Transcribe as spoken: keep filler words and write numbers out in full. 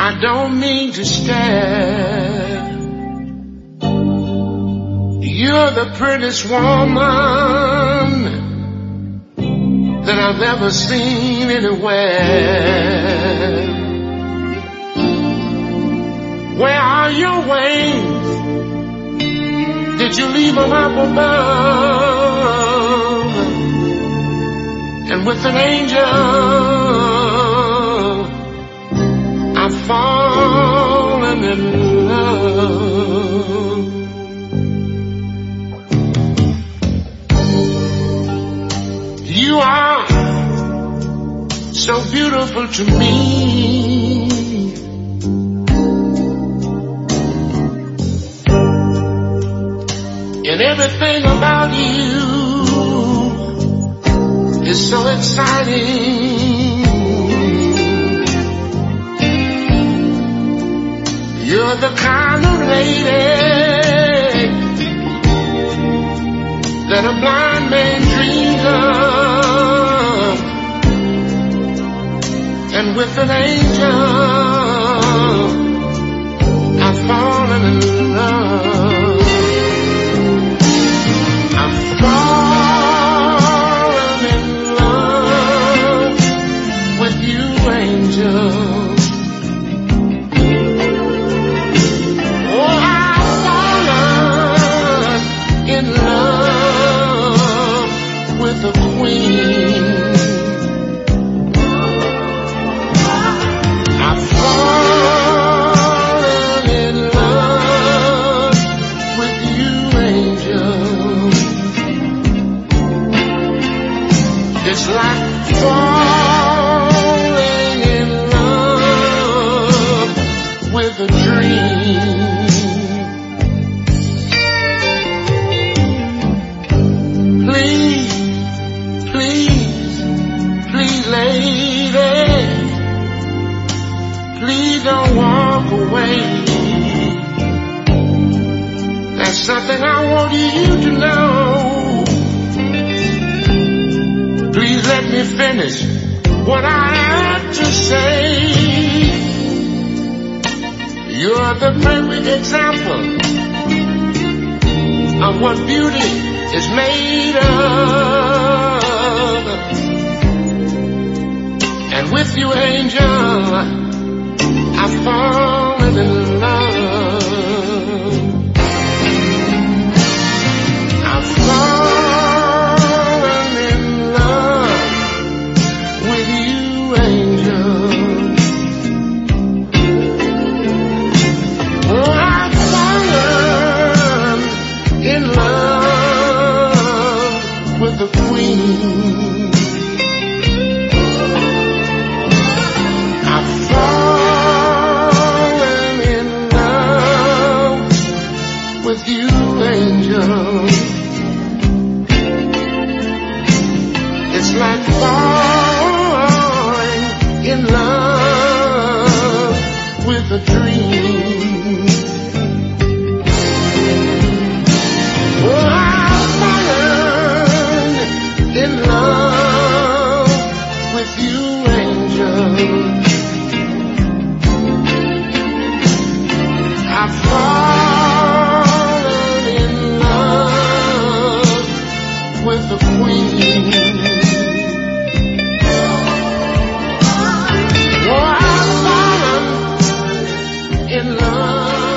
I don't mean to stare. You're the prettiest woman that I've ever seen anywhere. Where are your wings? Did you leave them up above? And with an angel I've fallen in love. You are so beautiful to me. And everything about you is so exciting. You're the kind of lady that a blind man dreams of. And with an angel I've fallen in love. I've fallen in love with you, angel. Oh, I've fallen in love with the queen. I've fallen in love with you, angel. It's like falling in love with a dream. Please, please, please, lady, please don't walk away. That's something I want you to know. Please let me finish what I have to say. You're the perfect example of what beauty is made of. And with you, angel, I've fallen in love. I've fallen in love with you, angel. Oh, I've fallen in love with the queen. I've fallen in love with you, angel. It's like falling in love with a dream. Oh, I've fallen in love with you, angel. I've fallen in love with the queen. Oh, I've fallen in love.